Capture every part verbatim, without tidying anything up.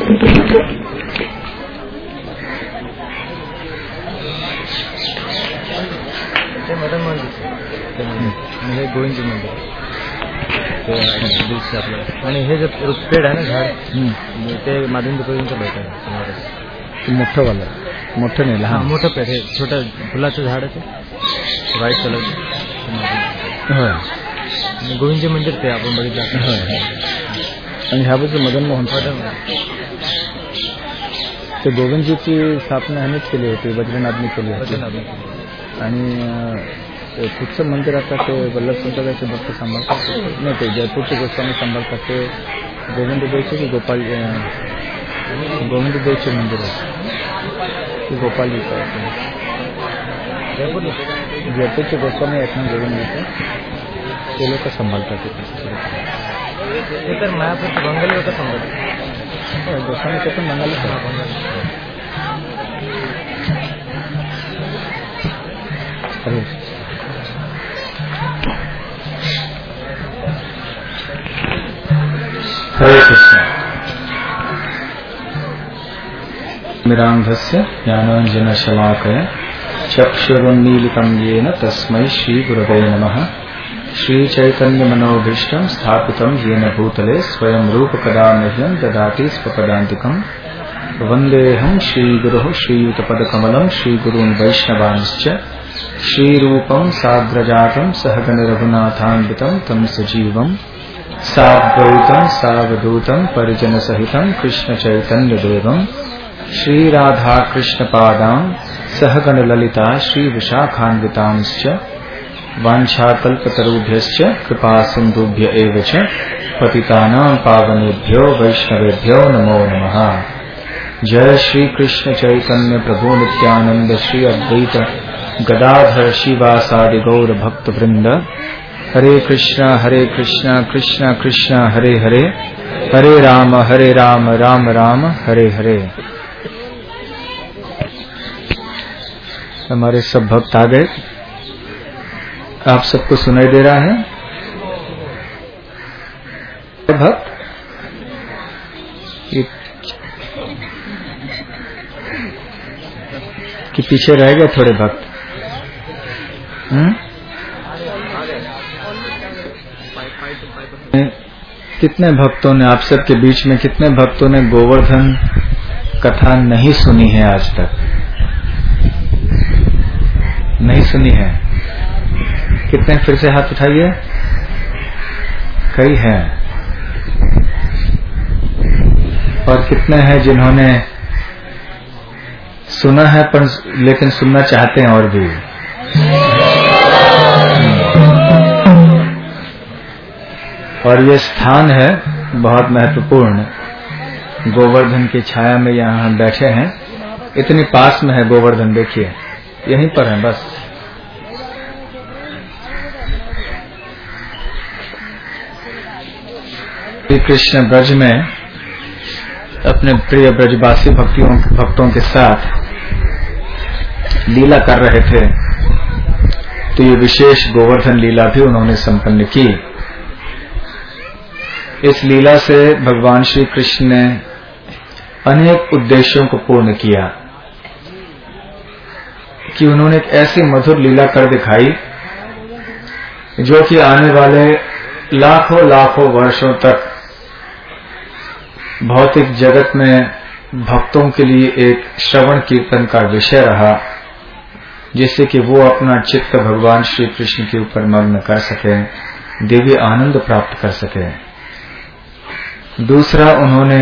मदन मंदिर गोविंद मंदिर आणि हे जे पेड आहे ना झाड ते माधुंदपर्यंत भेटत आहे. मोठं वाला मोठं नाही लहान मोठं पेड हे छोटं फुलाचं झाड आहे ते व्हाईट कलरचं. होय गोविंद मंदिर ते आपण बघितलं. होय आणि ह्याबद्दल मदन मोहन ते गोविंदजीची स्थापना ह्यानेच केली होती, बजरंगनाथने केली होती. आणि कुठचं मंदिर आता ते वल्लभ संप्रदायाचे भक्त सांभाळतात नाही, ते जयपूरचे गोस्वामी सांभाळतात ते गोविंद देवचे की गोपाल गोविंद देवचे मंदिर आहे की गोपालजीचं आहे. जयपूरचे गोस्वामी आहेत ना गोविंदजीचे, ते लोक सांभाळतात ते तर मायापूरचे बंगाली लोक सांभाळतात. गोस्वामीचे पण बंगाली अरे हरे कृष्ण. मिरांधस्य ज्ञानाञ्जनशलाकया चक्षुरुन्मीलितं येन तस्मै श्रीगुरवे नमः. श्रीचैतन्यमनोभीष्टं स्थापितं येन भूतले स्वयं रूपकदा मह्यं ददाति स्वपदान्तिकम्. वन्देऽहं श्रीगुरुः श्रीयुतपदकमलं श्रीगुरून् वैष्णवांश्च. श्रीरूपं साग्रजातं सहगणरघुनाथान्वितं तं सजीवं साद्वैतं सावधूतं परिजनसहितं कृष्णचैतन्यदेवं. श्रीराधाकृष्णपादां सहगणललिता श्रीविशाखान्वितांश्च. वाञ्छाकल्पतरुभ्यश्च कृपासिन्धुभ्य एव च पतितानां पावनेभ्यो वैष्णवेभ्यो नमो नमः. जय श्री कृष्ण चैतन्य प्रभु नित्यानंद श्री अद्वैत गदाधर शिवासादि गौर भक्त वृंद. हरे कृष्णा हरे कृष्णा कृष्णा कृष्णा हरे हरे, हरे राम हरे राम राम राम हरे हरे. हमारे सब भक्त आ गए. आप सबको सुनाई दे रहा है भक्त? कि पीछे रह गए थोड़े भक्त? हम्म कितने भक्तों ने, आप सबके बीच में कितने भक्तों ने गोवर्धन कथा नहीं सुनी है आज तक? नहीं सुनी है? कितने फिर से हाथ उठाइए. कई हैं. और कितने हैं जिन्होंने सुना है पर लेकिन सुनना चाहते हैं और भी? और ये स्थान है बहुत महत्वपूर्ण. गोवर्धन की छाया में यहाँ हम बैठे हैं. इतनी पास में है गोवर्धन, देखिए यहीं पर है बस. श्री कृष्ण ब्रज में अपने प्रिय ब्रजवासी भक्तियों भक्तों के साथ लीला कर रहे थे. तो ये विशेष गोवर्धन लीला भी उन्होंने संपन्न की. इस लीला से भगवान श्री कृष्ण ने अनेक उद्देश्यों को पूर्ण किया कि उन्होंने एक ऐसी मधुर लीला कर दिखाई जो कि आने वाले लाखों लाखों वर्षों तक भौतिक जगत में भक्तों के लिए एक श्रवण कीर्तन का विषय रहा, जिससे कि वो अपना चित्त भगवान श्री कृष्ण के ऊपर मग्न कर सके, दिव्य आनंद प्राप्त कर सके. दूसरा उन्होंने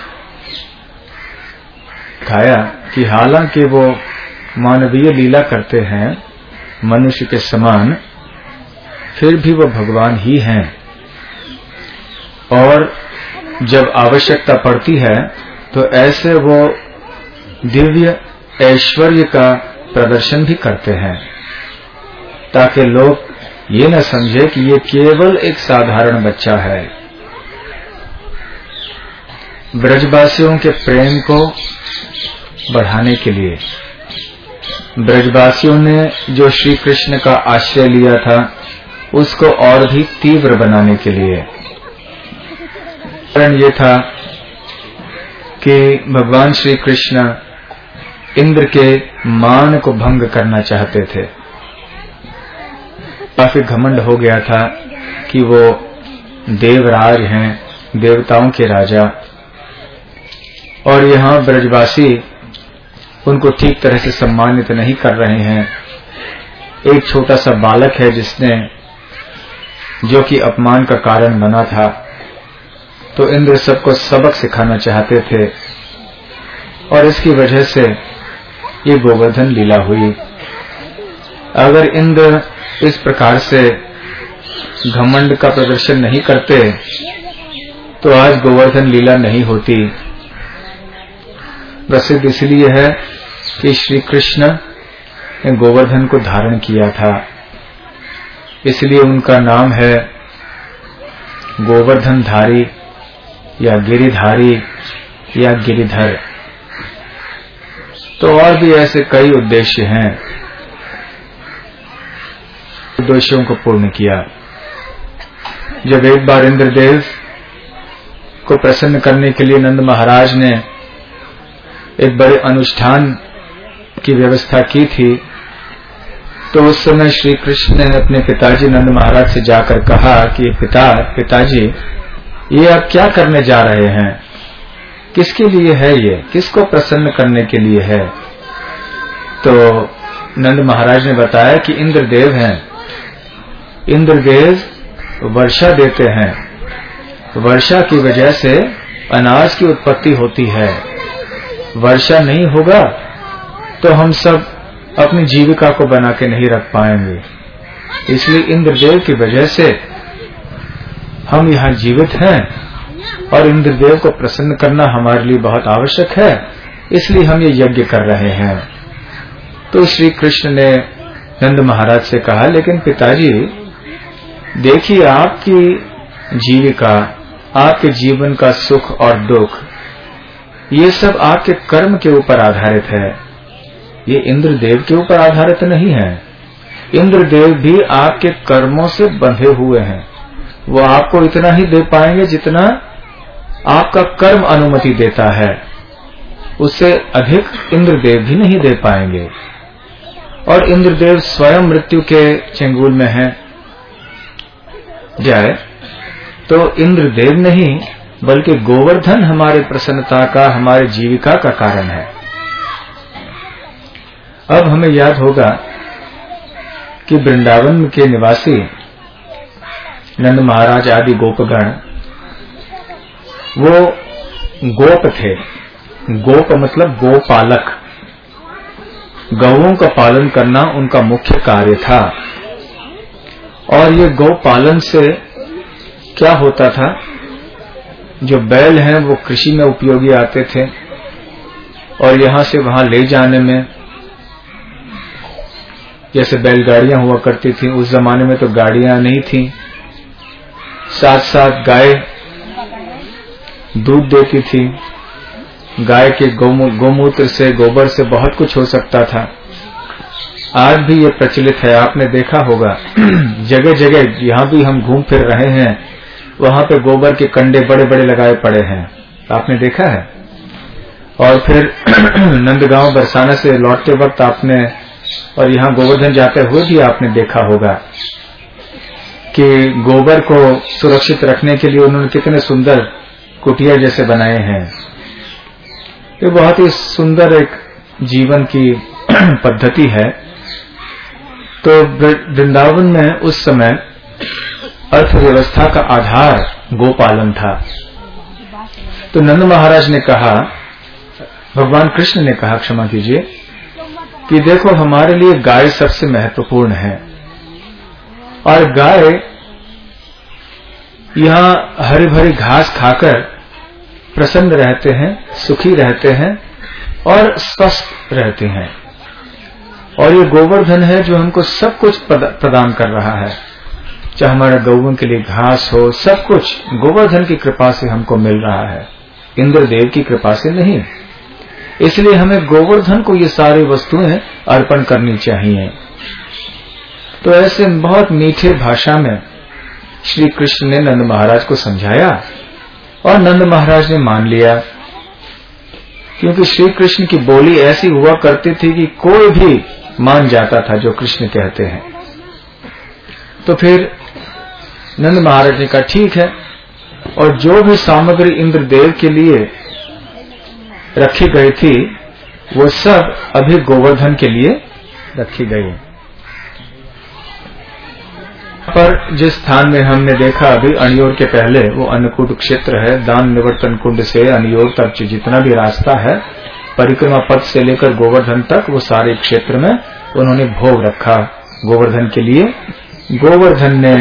दिखाया कि हालांकि वो मानवीय लीला करते हैं मनुष्य के समान, फिर भी वो भगवान ही हैं. और जब आवश्यकता पड़ती है तो ऐसे वो दिव्य ऐश्वर्य का प्रदर्शन भी करते हैं, ताकि लोग ये न समझे कि ये केवल एक साधारण बच्चा है. ब्रजवासियों के प्रेम को बढ़ाने के लिए, ब्रजवासियों ने जो श्री कृष्ण का आश्रय लिया था उसको और भी तीव्र बनाने के लिए. कारण ये था कि भगवान श्री कृष्ण इंद्र के मान को भंग करना चाहते थे। काफी घमंड हो गया था कि वो देवराज हैं, देवताओं के राजा, और यहाँ ब्रजवासी उनको ठीक तरह से सम्मानित नहीं कर रहे हैं। एक छोटा सा बालक है जिसने जो कि अपमान का कारण बना था, तो इंद्र सबको सबक सिखाना चाहते थे और इसकी वजह से ये गोवर्धन लीला हुई। अगर इंद्र इस प्रकार से घमंड का प्रदर्शन नहीं करते तो आज गोवर्धन लीला नहीं होती। प्रसिद्ध इसलिए है कि श्री कृष्ण ने गोवर्धन को धारण किया था, इसलिए उनका नाम है गोवर्धनधारी या गिरिधारी या गिरिधर। तो और भी ऐसे कई उद्देश्य हैं, उद्देश्यों को पूर्ण किया। जब एक बार इंद्रदेव को प्रसन्न करने के लिए नंद महाराज ने एक बड़े अनुष्ठान की व्यवस्था की थी, तो उस समय श्री कृष्ण ने अपने पिताजी नंद महाराज से जाकर कहा कि पिता पिताजी ये आप क्या करने जा रहे हैं, किसके लिए है ये, किसको प्रसन्न करने के लिए है। तो नंद महाराज ने बताया कि इंद्रदेव हैं, इंद्रदेव वर्षा देते हैं, वर्षा की वजह से अनाज की उत्पत्ति होती है। वर्षा नहीं होगा तो हम सब अपनी जीविका को बना के नहीं रख पाएंगे, इसलिए इंद्रदेव की वजह से हम यहाँ जीवित हैं और इंद्रदेव को प्रसन्न करना हमारे लिए बहुत आवश्यक है, इसलिए हम ये यज्ञ कर रहे हैं। तो श्री कृष्ण ने नंद महाराज से कहा, लेकिन पिताजी देखिए, आपकी जीविका, आपके जीवन का सुख और दुख, ये सब आपके कर्म के ऊपर आधारित है, ये इंद्रदेव के ऊपर आधारित नहीं है। इंद्रदेव भी आपके कर्मों से बंधे हुए हैं, वो आपको इतना ही दे पाएंगे जितना आपका कर्म अनुमति देता है, उससे अधिक इंद्रदेव भी नहीं दे पाएंगे। और इंद्रदेव स्वयं मृत्यु के चंगुल में हैं, जाए तो इंद्रदेव नहीं बल्कि गोवर्धन हमारे प्रसन्नता का, हमारे जीविका का कारण है। अब हमें याद होगा कि वृंदावन के निवासी नंद महाराज आदि गोपगण वो गोप थे। गोप मतलब गोपालक, गौओं का पालन करना उनका मुख्य कार्य था। और ये गोपालन से क्या होता था, जो बैल हैं वो कृषि में उपयोगी आते थे और यहां से वहां ले जाने में, जैसे बैलगाड़ियां हुआ करती थी, उस जमाने में तो गाड़ियां नहीं थी। साथ साथ गाय दूध देती थी, गाय के गोमूत्र से, गोबर से बहुत कुछ हो सकता था। आज भी ये प्रचलित है, आपने देखा होगा जगह जगह जहां भी हम घूम फिर रहे हैं वहां पे गोबर के कंडे बड़े बड़े लगाए पड़े हैं, आपने देखा है। और फिर नंदगांव बरसाना से लौटते वक्त आपने, और यहाँ गोवर्धन जाते हुए भी आपने देखा होगा कि गोबर को सुरक्षित रखने के लिए उन्होंने कितने सुंदर कुटिया जैसे बनाए हैं। ये बहुत ही सुंदर एक जीवन की पद्धति है। तो वृंदावन में उस समय अर्थव्यवस्था का आधार गोपालन था। तो नंद महाराज ने कहा, भगवान कृष्ण ने कहा, क्षमा कीजिए, कि देखो हमारे लिए गाय सबसे महत्वपूर्ण है और गाय यहाँ हरी भरी घास खाकर प्रसन्न रहते हैं, सुखी रहते हैं और स्वस्थ रहते हैं। और ये गोवर्धन है जो हमको सब कुछ प्रदान कर रहा है, चाहे हमारे गौओं के लिए घास हो, सब कुछ गोवर्धन की कृपा से हमको मिल रहा है, इंद्रदेव की कृपा से नहीं। इसलिए हमें गोवर्धन को ये सारी वस्तुएं अर्पण करनी चाहिए। तो ऐसे बहुत मीठे भाषा में श्री कृष्ण ने नंद महाराज को समझाया और नंद महाराज ने मान लिया। क्योंकि श्री कृष्ण की बोली ऐसी हुआ करती थी कि कोई भी मान जाता था जो कृष्ण कहते हैं। तो फिर नंद महाराज ने कहा ठीक है, और जो भी सामग्री इंद्रदेव के लिए रखी गई थी वो सब अभी गोवर्धन के लिए रखी गई। पर जिस स्थान में हमने देखा अभी अणियोर के पहले, वो अन्नकूट क्षेत्र है। दान निवर्तन कुंड से अणियोर तक जितना भी रास्ता है परिक्रमा पथ से लेकर गोवर्धन तक, वो सारे क्षेत्र में उन्होंने भोग रखा गोवर्धन के लिए। गोवर्धन ने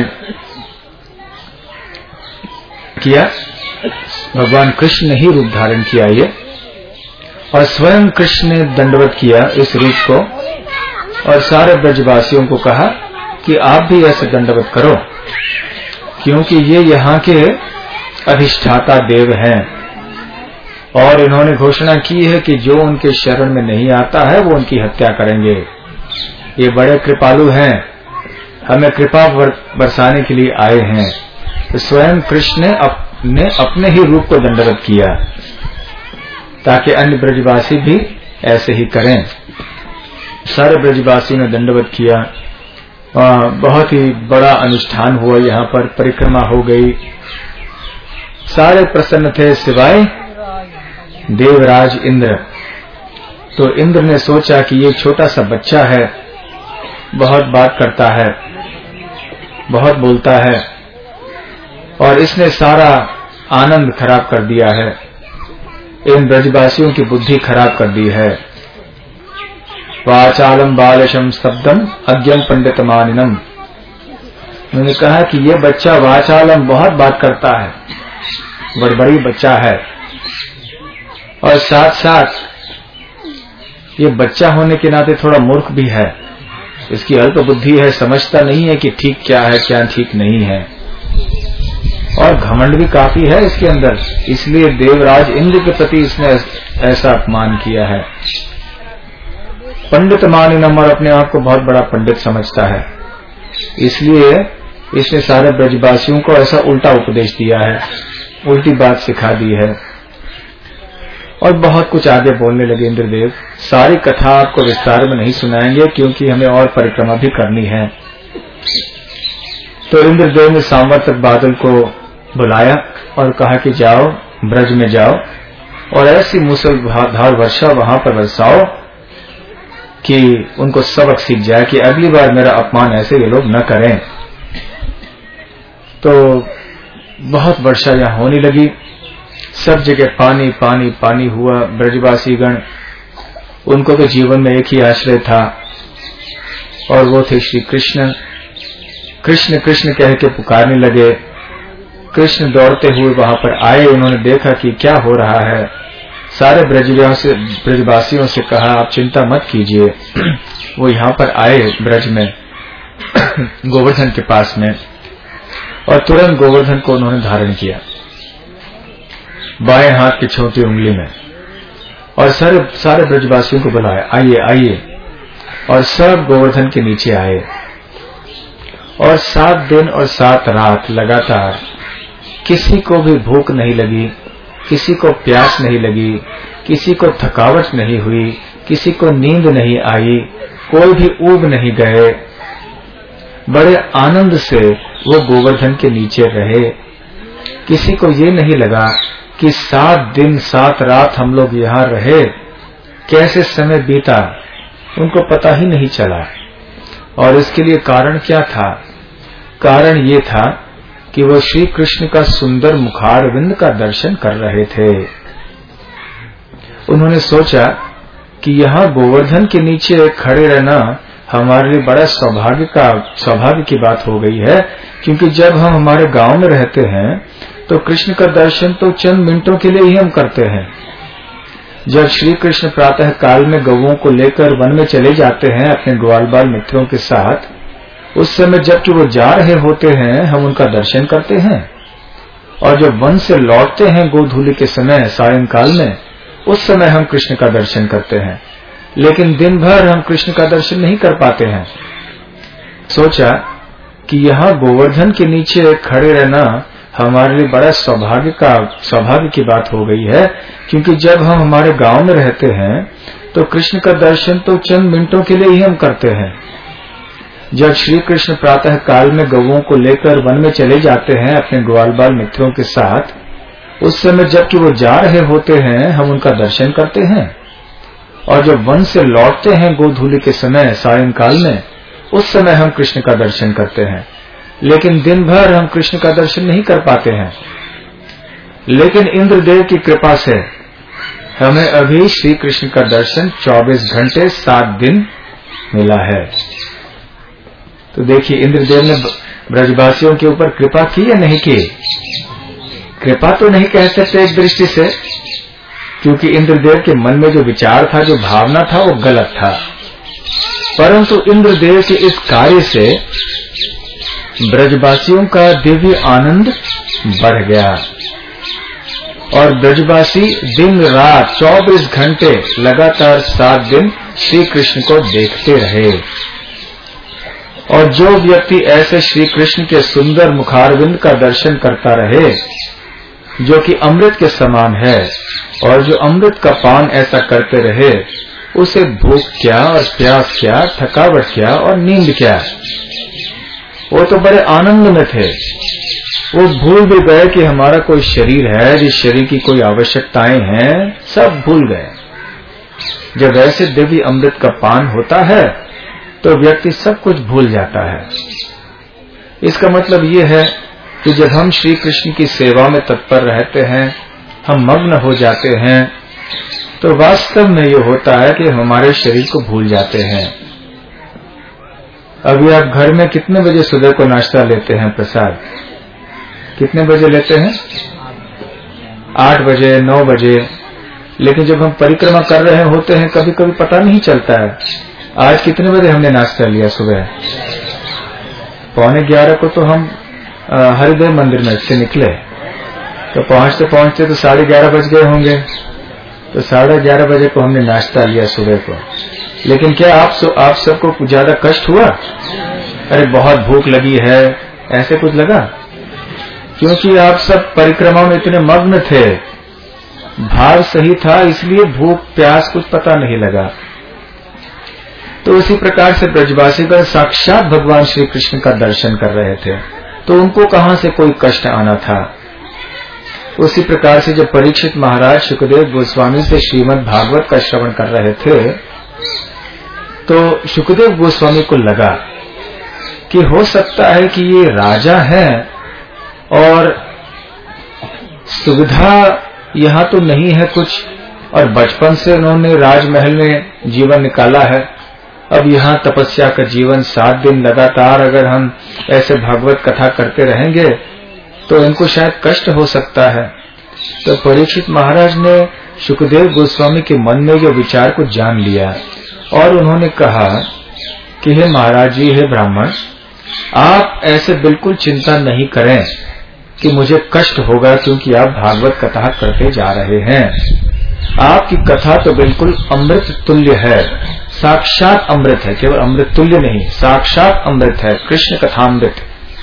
किया, भगवान कृष्ण ने ही रूप धारण किया ये, और स्वयं कृष्ण ने दंडवत किया इस रूप को, और सारे ब्रजवासियों को कहा कि आप भी ऐसे दंडवत करो, क्योंकि ये यहाँ के अधिष्ठाता देव हैं, और इन्होंने घोषणा की है कि जो उनके शरण में नहीं आता है वो उनकी हत्या करेंगे। ये बड़े कृपालु हैं, हमें कृपा बरसाने के लिए आए हैं। तो स्वयं कृष्ण ने अपने अपने ही रूप को दंडवत किया ताकि अन्य ब्रजवासी भी ऐसे ही करें। सारे ब्रजवासी ने दंडवत किया। आ, बहुत ही बड़ा अनुष्ठान हुआ, यहाँ पर परिक्रमा हो गई, सारे प्रसन्न थे सिवाय देवराज इंद्र। तो इंद्र ने सोचा कि ये छोटा सा बच्चा है, बहुत बात करता है, बहुत बोलता है, और इसने सारा आनंद खराब कर दिया है, इन ब्रजवासियों की बुद्धि खराब कर दी है। वाचालम बालशम स्तब्धम अज्ञम पंडित मानिनम। उन्होंने कहा कि ये बच्चा वाचालम बहुत बात करता है, बड़बड़ी बच्चा है, और साथ साथ ये बच्चा होने के नाते थोड़ा मूर्ख भी है। इसकी अल्प बुद्धि है, समझता नहीं है कि ठीक क्या है क्या ठीक नहीं है, और घमंड भी काफी है इसके अंदर। इसलिए देवराज इंद्र के प्रति इसने ऐसा अपमान किया है। पंडित मानिनम, और अपने आप को बहुत बड़ा पंडित समझता है, इसलिए इसने सारे ब्रजवासियों को ऐसा उल्टा उपदेश दिया है, उल्टी बात सिखा दी है, और बहुत कुछ आगे बोलने लगे इंद्रदेव। सारी कथा आपको विस्तार में नहीं सुनाएंगे क्योंकि हमें और परिक्रमा भी करनी है। तो इंद्रदेव ने सांवर्तक बादल को बुलाया और कहा कि जाओ ब्रज में जाओ, और ऐसी मूसलाधार वर्षा वहां पर बरसाओ कि उनको सबक सीख जाए कि अगली बार मेरा अपमान ऐसे ये लोग न करें। तो बहुत वर्षा यहाँ होने लगी, सब जगह पानी पानी पानी हुआ। ब्रजवासी गण, उनको तो जीवन में एक ही आश्रय था, और वो थे श्री कृष्ण। कृष्ण कृष्ण कह के पुकारने लगे। कृष्ण दौड़ते हुए वहां पर आए, उन्होंने देखा कि क्या हो रहा है। सारे ब्रजवासियों से कहा आप चिंता मत कीजिए। वो यहाँ पर आए ब्रज में गोवर्धन के पास में, और तुरंत गोवर्धन को उन्होंने धारण किया बाएं हाथ की छोटी उंगली में, और सारे सारे ब्रजवासियों को बुलाया आइए आइए, और सब गोवर्धन के नीचे आए। और सात दिन और सात रात लगातार किसी को भी भूख नहीं लगी, किसी को प्यास नहीं लगी, किसी को थकावट नहीं हुई, किसी को नींद नहीं आई, कोई भी ऊब नहीं गए। बड़े आनंद से वो गोवर्धन के नीचे रहे। किसी को ये नहीं लगा कि सात दिन सात रात हम लोग यहाँ रहे, कैसे समय बीता उनको पता ही नहीं चला। और इसके लिए कारण क्या था? कारण ये था कि वो श्री कृष्ण का सुंदर मुखारविंद का दर्शन कर रहे थे। उन्होंने सोचा कि यहाँ गोवर्धन के नीचे खड़े रहना हमारे लिए बड़ा सौभाग्य का सौभाग्य की बात हो गई है, क्योंकि जब हम हमारे गांव में रहते हैं तो कृष्ण का दर्शन तो चंद मिनटों के लिए ही हम करते हैं। जब श्री कृष्ण प्रातः काल में गौओं को लेकर वन में चले जाते हैं अपने ग्वाल बाल मित्रों के साथ, उस समय जबकि वो जा रहे होते हैं हम उनका दर्शन करते हैं, और जब वन से लौटते हैं गोधूलि के समय सायंकाल में, उस समय हम कृष्ण का दर्शन करते हैं। लेकिन दिन भर हम कृष्ण का दर्शन नहीं कर पाते हैं। सोचा कि यहाँ गोवर्धन के नीचे खड़े रहना हमारे लिए बड़ा सौभाग्य का सौभाग्य की बात हो गई है, क्योंकि जब हम हमारे गांव में रहते हैं तो कृष्ण का दर्शन तो चंद मिनटों के लिए ही हम करते हैं। जब श्री कृष्ण प्रातः काल में गौओं को लेकर वन में चले जाते हैं अपने ग्वाल बाल मित्रों के साथ, उस समय जबकि वो जा रहे होते हैं हम उनका दर्शन करते हैं, और जब वन से लौटते हैं गोधूली के समय सायंकाल में, उस समय हम कृष्ण का दर्शन करते हैं। लेकिन दिन भर हम कृष्ण का दर्शन नहीं कर पाते हैं। लेकिन इंद्रदेव की कृपा से हमें अभी श्री कृष्ण का दर्शन चौबीस घंटे सात दिन मिला है। तो देखिए इंद्रदेव ने ब्रजवासियों के ऊपर कृपा की या नहीं की? कृपा तो नहीं कह सकते एक दृष्टि से, क्योंकि इंद्रदेव के मन में जो विचार था, जो भावना था, वो गलत था। परंतु इंद्रदेव के इस कार्य से ब्रजवासियों का दिव्य आनंद बढ़ गया और ब्रजवासी दिन रात चौबीस घंटे लगातार सात दिन श्री कृष्ण को देखते रहे। और जो व्यक्ति ऐसे श्री कृष्ण के सुंदर मुखारविंद का दर्शन करता रहे, जो कि अमृत के समान है, और जो अमृत का पान ऐसा करते रहे, उसे भूख क्या और प्यास क्या, थकावट क्या और नींद क्या। वो तो बड़े आनंद में थे। वो भूल भी गए कि हमारा कोई शरीर है, जिस शरीर की कोई आवश्यकताएं हैं, सब भूल गए। जब ऐसे दिव्य अमृत का पान होता है तो व्यक्ति सब कुछ भूल जाता है। इसका मतलब ये है कि जब हम श्री कृष्ण की सेवा में तत्पर रहते हैं, हम मग्न हो जाते हैं, तो वास्तव में ये होता है कि हमारे शरीर को भूल जाते हैं। अभी आप घर में कितने बजे सुबह को नाश्ता लेते हैं? प्रसाद कितने बजे लेते हैं? आठ बजे, नौ बजे। लेकिन जब हम परिक्रमा कर रहे होते हैं कभी कभी पता नहीं चलता है। आज कितने बजे हमने नाश्ता लिया? सुबह पौने ग्यारह को तो हम हरिदेव मंदिर में से निकले, तो पहुंचते पहुंचते तो साढ़े ग्यारह बज गए होंगे। तो साढ़े ग्यारह बजे को हमने नाश्ता लिया सुबह को। लेकिन क्या आप सो, आप सबको ज्यादा कष्ट हुआ? अरे बहुत भूख लगी है, ऐसे कुछ लगा? क्योंकि आप सब परिक्रमा में इतने मग्न थे, भाव सही था, इसलिए भूख प्यास कुछ पता नहीं लगा। तो उसी प्रकार से ब्रजवासीगण साक्षात भगवान श्री कृष्ण का दर्शन कर रहे थे, तो उनको कहां से कोई कष्ट आना था। उसी प्रकार से जब परीक्षित महाराज शुकदेव गोस्वामी से श्रीमद् भागवत का श्रवण कर रहे थे, तो शुकदेव गोस्वामी को लगा कि हो सकता है कि ये राजा है और सुविधा यहाँ तो नहीं है कुछ, और बचपन से उन्होंने राजमहल में जीवन निकाला है। अब यहाँ तपस्या का जीवन, सात दिन लगातार अगर हम ऐसे भागवत कथा करते रहेंगे तो इनको शायद कष्ट हो सकता है। तो परीक्षित महाराज ने शुकदेव गोस्वामी के मन में जो विचार को जान लिया और उन्होंने कहा कि हे महाराज जी, हे ब्राह्मण, आप ऐसे बिल्कुल चिंता नहीं करें कि मुझे कष्ट होगा, क्योंकि आप भागवत कथा करते जा रहे हैं। आपकी कथा तो बिल्कुल अमृत तुल्य है, साक्षात अमृत है, केवल अमृत तुल्य नहीं, साक्षात अमृत है, कृष्ण कथामृत।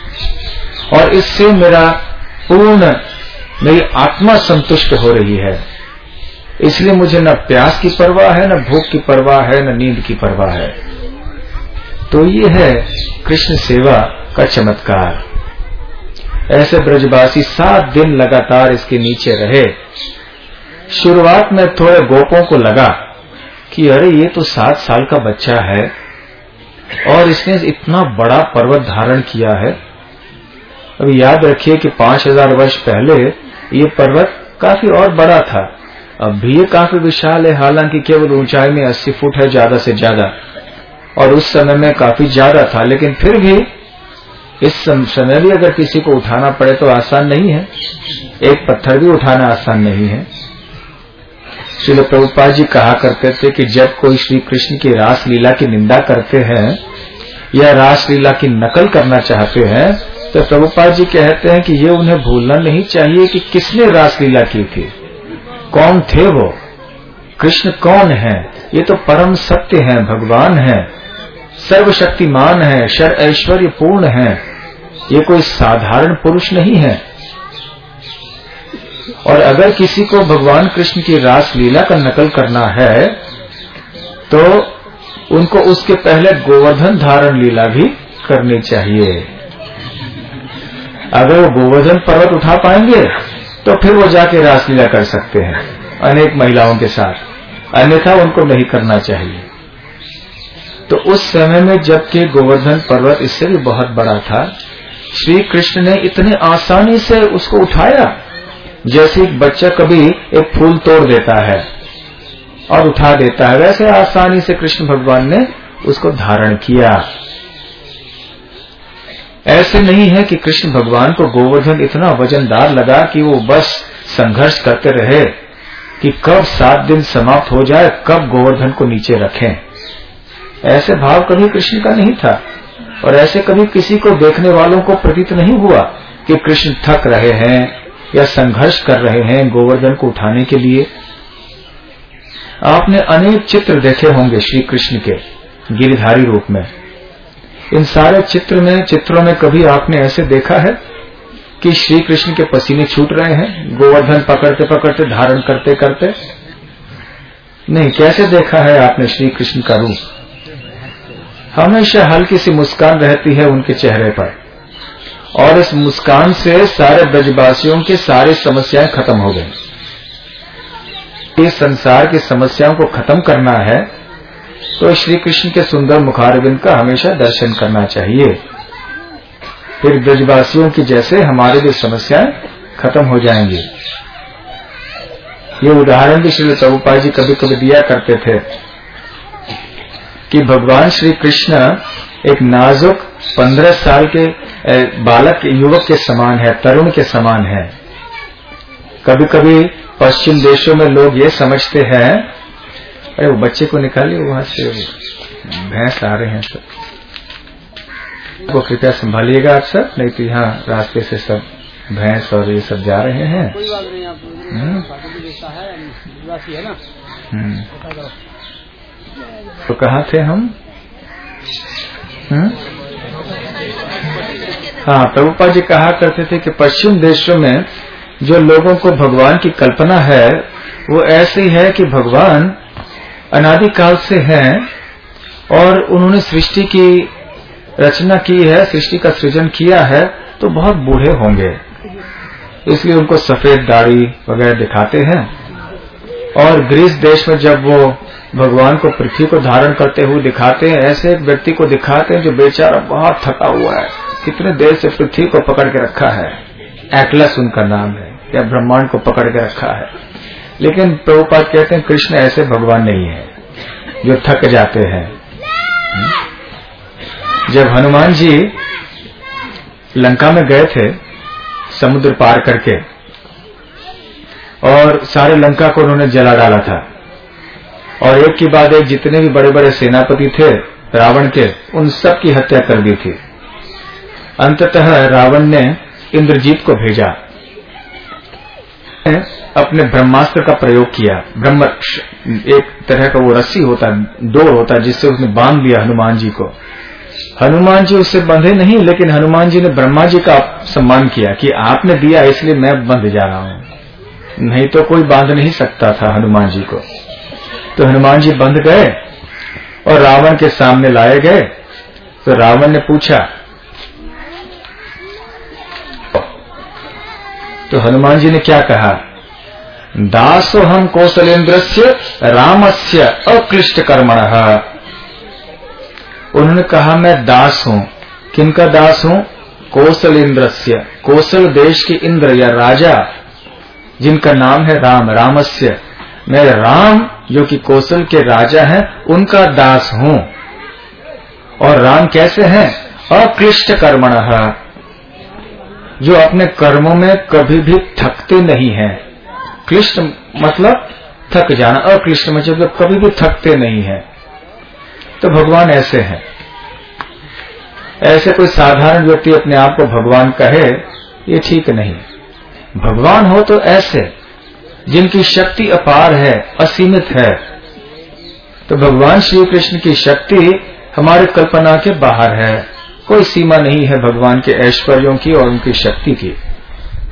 और इससे मेरा पूर्ण मेरी आत्मा संतुष्ट हो रही है, इसलिए मुझे न प्यास की परवाह है, न भूख की परवाह है, न नींद की परवाह है। तो ये है कृष्ण सेवा का चमत्कार। ऐसे ब्रजवासी सात दिन लगातार इसके नीचे रहे। शुरुआत में थोड़े गोपों को लगा कि अरे ये तो सात साल का बच्चा है और इसने इतना बड़ा पर्वत धारण किया है। अब याद रखिए कि पांच हजार वर्ष पहले ये पर्वत काफी और बड़ा था, अब भी ये काफी विशाल है। हालांकि केवल ऊंचाई में अस्सी फुट है ज्यादा से ज्यादा, और उस समय में काफी ज्यादा था, लेकिन फिर भी इस समय भी अगर किसी को उठाना पड़े तो आसान नहीं है। एक पत्थर भी उठाना आसान नहीं है। श्रील प्रभुपाद जी कहा करते थे कि जब कोई श्री कृष्ण की रास लीला की निंदा करते हैं या रास लीला की नकल करना चाहते हैं, तो प्रभुपाद जी कहते हैं कि ये उन्हें भूलना नहीं चाहिए कि किसने रास लीला की थी, कौन थे वो, कृष्ण कौन है। ये तो परम सत्य है, भगवान है, सर्वशक्तिमान है, शर ऐश्वर्य पूर्ण है। ये कोई साधारण पुरुष नहीं है, और अगर किसी को भगवान कृष्ण की रास लीला का नकल करना है तो उनको उसके पहले गोवर्धन धारण लीला भी करनी चाहिए। अगर वो गोवर्धन पर्वत उठा पाएंगे तो फिर वो जाके रासलीला कर सकते हैं अनेक महिलाओं के साथ, अन्यथा उनको नहीं करना चाहिए। तो उस समय में जबकि गोवर्धन पर्वत इससे भी बहुत बड़ा था, श्री कृष्ण ने इतने आसानी से उसको उठाया जैसे एक बच्चा कभी एक फूल तोड़ देता है और उठा देता है, वैसे आसानी से कृष्ण भगवान ने उसको धारण किया। ऐसे नहीं है कि कृष्ण भगवान को गोवर्धन इतना वजनदार लगा कि वो बस संघर्ष करते रहे कि कब सात दिन समाप्त हो जाए, कब गोवर्धन को नीचे रखें। ऐसे भाव कभी कृष्ण का नहीं था और ऐसे कभी किसी को देखने वालों को प्रतीत नहीं हुआ कि कृष्ण थक रहे हैं या संघर्ष कर रहे हैं गोवर्धन को उठाने के लिए। आपने अनेक चित्र देखे होंगे श्री कृष्ण के गिरधारी रूप में। इन सारे चित्र में चित्रों में कभी आपने ऐसे देखा है कि श्री कृष्ण के पसीने छूट रहे हैं गोवर्धन पकड़ते पकड़ते धारण करते करते? नहीं। कैसे देखा है आपने श्री कृष्ण का रूप? हमेशा हल्की सी मुस्कान रहती है उनके चेहरे पर और इस मुस्कान से सारे ब्रजवासियों की सारी समस्याएं खत्म हो गई। इस संसार की समस्याओं को खत्म करना है तो श्री कृष्ण के सुंदर मुखारविंद का हमेशा दर्शन करना चाहिए। फिर ब्रजवासियों की जैसे हमारी भी समस्याएं खत्म हो जाएंगी। ये उदाहरण भी श्री प्रभुपाद जी कभी कभी दिया करते थे कि भगवान श्री कृष्ण एक नाजुक पंद्रह साल के बालक युवक के समान है, तरुण के समान है। कभी कभी पश्चिम देशों में लोग ये समझते हैं, अरे वो बच्चे को निकालिए वहां से, भैंस आ रहे हैं सब, वो कृपया संभालिएगा आप सब, नहीं तो यहाँ रास्ते से सब भैंस और ये सब जा रहे हैं। कोई बात नहीं, आप है ना। तो कहाँ थे हम? हाँ, प्रभुपाद जी कहा करते थे कि पश्चिम देशों में जो लोगों को भगवान की कल्पना है वो ऐसी है कि भगवान अनादिकाल से हैं और उन्होंने सृष्टि की रचना की है, सृष्टि का सृजन किया है, तो बहुत बूढ़े होंगे, इसलिए उनको सफेद दाढ़ी वगैरह दिखाते हैं। और ग्रीस देश में जब वो भगवान को पृथ्वी को धारण करते हुए दिखाते हैं, ऐसे एक व्यक्ति को दिखाते हैं जो बेचारा बहुत थका हुआ है, कितने देर से पृथ्वी को पकड़ के रखा है, एटलस उनका नाम है, या ब्रह्मांड को पकड़ के रखा है। लेकिन प्रभुपाद कहते हैं कृष्ण ऐसे भगवान नहीं है जो थक जाते हैं। जब हनुमान जी लंका में गए थे समुद्र पार करके और सारे लंका को उन्होंने जला डाला था और एक के बाद एक जितने भी बड़े बड़े सेनापति थे रावण के, उन सब की हत्या कर दी थी। अंततः रावण ने इंद्रजीत को भेजा, अपने ब्रह्मास्त्र का प्रयोग किया। ब्रह्म एक तरह का वो रस्सी होता, डोर होता, जिससे उसने बांध लिया हनुमान जी को। हनुमान जी उससे बंधे नहीं, लेकिन हनुमान जी ने ब्रह्मा जी का सम्मान किया कि आपने दिया इसलिए मैं बंध जा रहा हूं, नहीं तो कोई बांध नहीं सकता था हनुमान जी को। तो हनुमान जी बंध गए और रावण के सामने लाए गए। तो रावण ने पूछा, तो हनुमान जी ने क्या कहा? दासो हम कौशलेन्द्रस्य रामस्य अक्लिष्ट कर्मणः। उन्होंने कहा मैं दास हूं। किनका दास हूं? कौशलेन्द्रस्य, कौशल देश के इंद्र या राजा जिनका नाम है राम, रामस्य, मैं राम जो कि कौशल के राजा हैं उनका दास हूं। और राम कैसे हैं? अक्लिष्ट कर्मणः, जो अपने कर्मों में कभी भी थकते नहीं हैं। क्लिष्ट मतलब थक जाना, अक्लिष्ट मतलब कभी भी थकते नहीं हैं। तो भगवान ऐसे हैं। ऐसे कोई साधारण व्यक्ति अपने आप को भगवान कहे, ये ठीक नहीं। भगवान हो तो ऐसे जिनकी शक्ति अपार है, असीमित है। तो भगवान श्री कृष्ण की शक्ति हमारी कल्पना के बाहर है, कोई सीमा नहीं है भगवान के ऐश्वर्यों की और उनकी शक्ति की।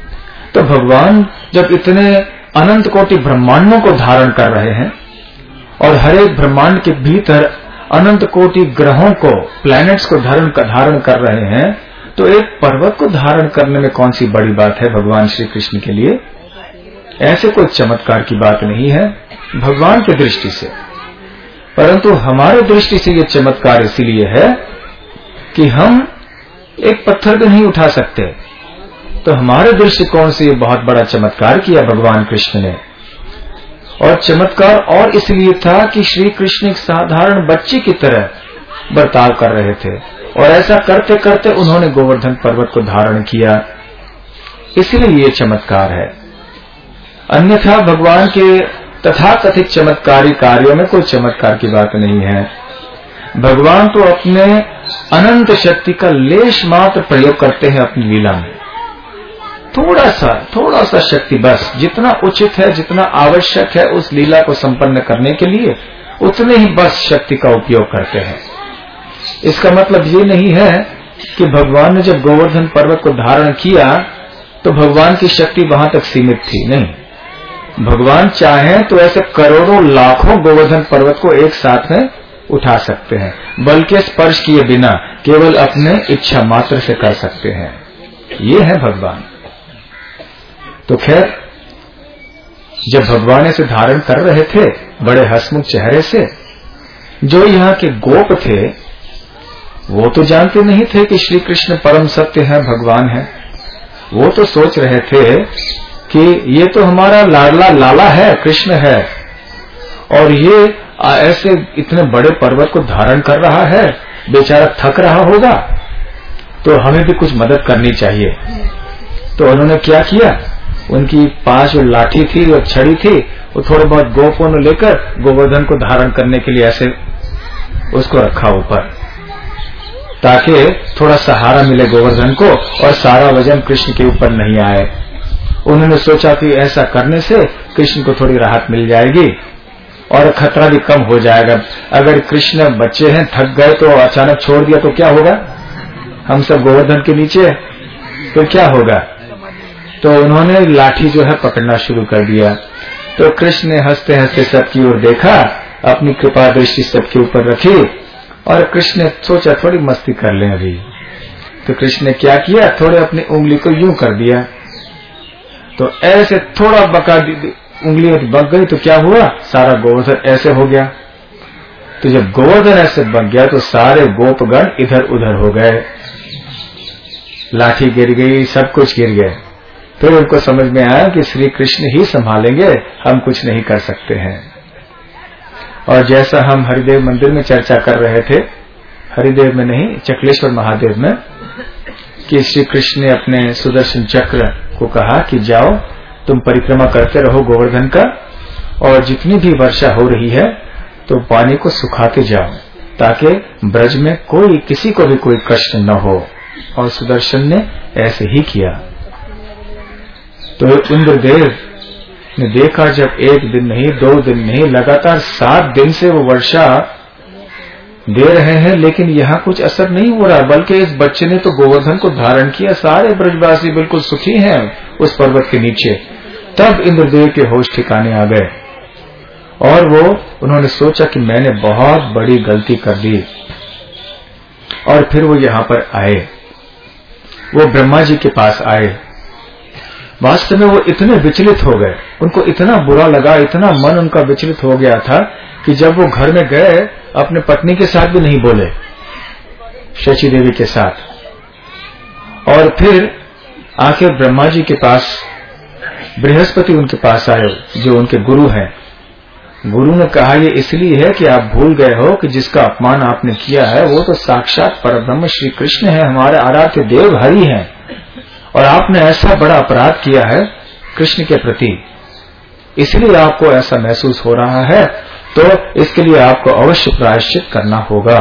तो भगवान जब इतने अनंत कोटि ब्रह्मांडों को धारण कर रहे हैं और हर एक ब्रह्मांड के भीतर अनंत कोटि ग्रहों को, प्लैनेट्स को धारण धारण कर रहे हैं, तो एक पर्वत को धारण करने में कौन सी बड़ी बात है भगवान श्री कृष्ण के लिए? ऐसे कोई चमत्कार की बात नहीं है भगवान की दृष्टि से, परंतु हमारे दृष्टि से ये चमत्कार इसीलिए है कि हम एक पत्थर भी नहीं उठा सकते। तो हमारे दृष्टिकोण से ये बहुत बड़ा चमत्कार किया भगवान कृष्ण ने। और चमत्कार और इसलिए था कि श्री कृष्ण एक साधारण बच्चे की तरह बर्ताव कर रहे थे, और ऐसा करते करते उन्होंने गोवर्धन पर्वत को धारण किया, इसलिए ये चमत्कार है। अन्यथा भगवान के तथाकथित चमत्कारी कार्यों में कोई चमत्कार की बात नहीं है। भगवान तो अपने अनंत शक्ति का लेश मात्र प्रयोग करते हैं अपनी लीला में। थोड़ा सा थोड़ा सा शक्ति, बस जितना उचित है, जितना आवश्यक है उस लीला को संपन्न करने के लिए, उतने ही बस शक्ति का उपयोग करते हैं। इसका मतलब ये नहीं है कि भगवान ने जब गोवर्धन पर्वत को धारण किया तो भगवान की शक्ति वहां तक सीमित थी, नहीं। भगवान चाहें तो ऐसे करोड़ों लाखों गोवर्धन पर्वत को एक साथ में उठा सकते हैं, बल्कि स्पर्श किए बिना केवल अपने इच्छा मात्र से कर सकते हैं। ये है भगवान। तो खैर, जब भगवान इसे धारण कर रहे थे बड़े हंसमुख चेहरे से, जो यहाँ के गोप थे वो तो जानते नहीं थे कि श्री कृष्ण परम सत्य है, भगवान है। वो तो सोच रहे थे कि ये तो हमारा लाडला लाला है, कृष्ण है, और ये ऐसे इतने बड़े पर्वत को धारण कर रहा है, बेचारा थक रहा होगा, तो हमें भी कुछ मदद करनी चाहिए। तो उन्होंने क्या किया, उनकी पांच लाठी थी और छड़ी थी, वो थोड़े बहुत गोपों ने लेकर गोवर्धन को धारण करने के लिए ऐसे उसको रखा ऊपर, ताकि थोड़ा सहारा मिले गोवर्धन को और सारा वजन कृष्ण के ऊपर नहीं आए। उन्होंने सोचा कि ऐसा करने से कृष्ण को थोड़ी राहत मिल जाएगी और खतरा भी कम हो जाएगा। अगर कृष्ण बच्चे हैं, थक गए तो अचानक छोड़ दिया तो क्या होगा, हम सब गोवर्धन के नीचे, तो क्या होगा। तो उन्होंने लाठी जो है पकड़ना शुरू कर दिया। तो कृष्ण ने हंसते हंसते सबकी ओर देखा, अपनी कृपा दृष्टि सबके ऊपर रखी, और कृष्ण ने सोचा थोड़ी मस्ती कर लें अभी। तो कृष्ण ने क्या किया, थोड़े अपनी उंगली को यूं कर दिया, तो ऐसे थोड़ा बका उंगली बक गई, तो क्या हुआ, सारा गोवर्धन ऐसे हो गया। तो जब गोवर्धन ऐसे बक गया तो सारे गोपगण इधर उधर हो गए, लाठी गिर गई, सब कुछ गिर गए। फिर उनको समझ में आया कि श्री कृष्ण ही संभालेंगे, हम कुछ नहीं कर सकते हैं। और जैसा हम हरिदेव मंदिर में चर्चा कर रहे थे, हरिदेव में नहीं, चकलेश्वर महादेव में, कि श्री कृष्ण ने अपने सुदर्शन चक्र को कहा कि जाओ तुम परिक्रमा करते रहो गोवर्धन का, और जितनी भी वर्षा हो रही है तो पानी को सुखाते जाओ, ताकि ब्रज में कोई किसी को भी कोई कष्ट न हो। और सुदर्शन ने ऐसे ही किया। तो इंद्रदेव ने देखा, जब एक दिन नहीं, दो दिन नहीं, लगातार सात दिन से वो वर्षा दे रहे हैं, लेकिन यहाँ कुछ असर नहीं हो रहा, बल्कि इस बच्चे ने तो गोवर्धन को धारण किया, सारे ब्रजवासी बिल्कुल सुखी हैं उस पर्वत के नीचे। तब इंद्रदेव के होश ठिकाने आ गए और वो उन्होंने सोचा कि मैंने बहुत बड़ी गलती कर दी, और फिर वो यहाँ पर आए, वो ब्रह्मा जी के पास आए। वास्तव में वो इतने विचलित हो गए, उनको इतना बुरा लगा, इतना मन उनका विचलित हो गया था कि जब वो घर में गए अपने पत्नी के साथ भी नहीं बोले, शची देवी के साथ। और फिर आके ब्रह्मा जी के पास, बृहस्पति उनके पास आए जो उनके गुरु हैं। गुरु ने कहा, ये इसलिए है कि आप भूल गए हो कि जिसका अपमान आपने किया है वो तो साक्षात परब्रह्म श्री कृष्ण है, हमारे आराध्य देव हरि हैं, और आपने ऐसा बड़ा अपराध किया है कृष्ण के प्रति, इसलिए आपको ऐसा महसूस हो रहा है, तो इसके लिए आपको अवश्य प्रायश्चित करना होगा।